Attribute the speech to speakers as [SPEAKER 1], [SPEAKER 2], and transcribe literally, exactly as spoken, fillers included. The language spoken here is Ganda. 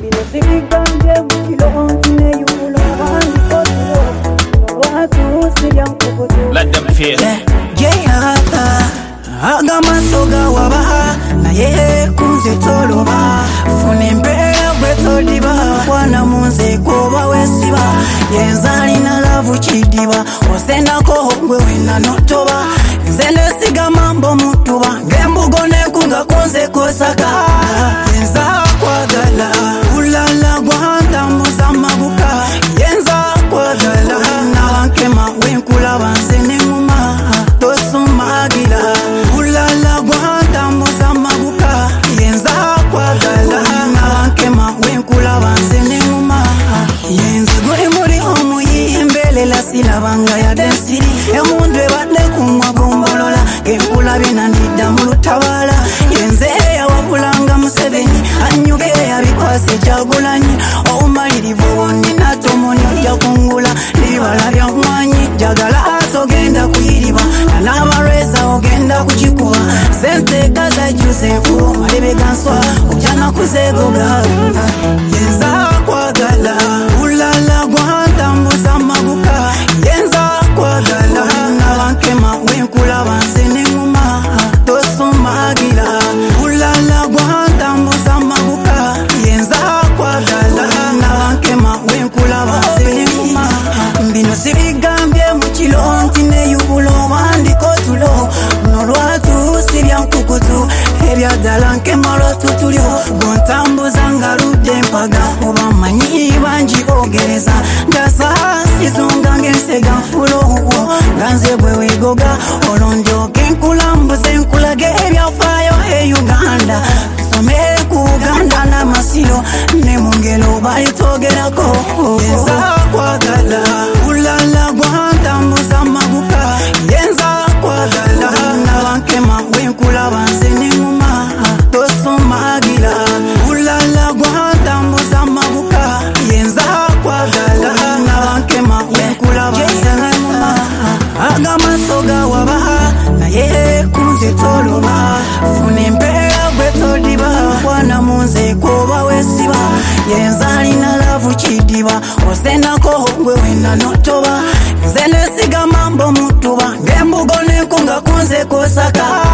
[SPEAKER 1] Let them feel.
[SPEAKER 2] Yeah, agama soga wabaha na ye kunze toloba funembe gwetoliba wana munze koba wesiba yenzali na lavu chidiba osenda ko ngwe wina notoba nzene siga mambo mutuba ngembugone kunga konze kosaka yenza kwagala ulala gwanda muzamabuka yenza kwagala na wankema wenkula banzene nguma tosumagila ulala gwanda muzamabuka yenza kwagala na wankema wenkula banzene nguma yenza gwe muri omuyembele la silabanga ya densiri emundu ebadde kumwa gombolola genkula binanidda mu lutabala yenze yawabulanga Museveni anyuge yabikwase Kyagulanyi obumalirivu bonnina tomoni ojja kungula libala lya mwanyi jagala atogenda kuyiriba n'abalweza ogenda kukikuba sente gaza Josefu malebe ganswa ojana kuzegoga yenza kwagala ulala gwantambuza mabuka yenza kwagala n'abankema wenkula banzene nguma tosumagila ulala gwantambuza mabuka yenza kwagala n'abankema wenkula banzene nguma mbino sibigambye mu kilo ntine yubulo wandiko tulo nolwatu sibya nkukutu ebyadala nkemalo tutulyo gontambuza ngaludde mpaga oba manyi bangi ogereza ngasa sizunga ngensega nfulo nganze bwe wegoga olondyoke nkulambuze nkulage ebyafaayo e Uganda some ku Uganda n'amasiro ne mu ngero balitogerako yenza kwagala ulala gwantambuza mabuka yenza kwagala n'abankema wenkula banzene nguma tosumagila ulala gwantambuza mabuka yenza kwagala n'abankema wenkula banzene nguma agamasoga wabaha naye kunze toloba funembeera gwetoliba wana munze koba wesiba yenzali na lavu chidiba osendako ngwe wina notoba nze nesiga mambo mutuba ngembugone kunga kunze kosaka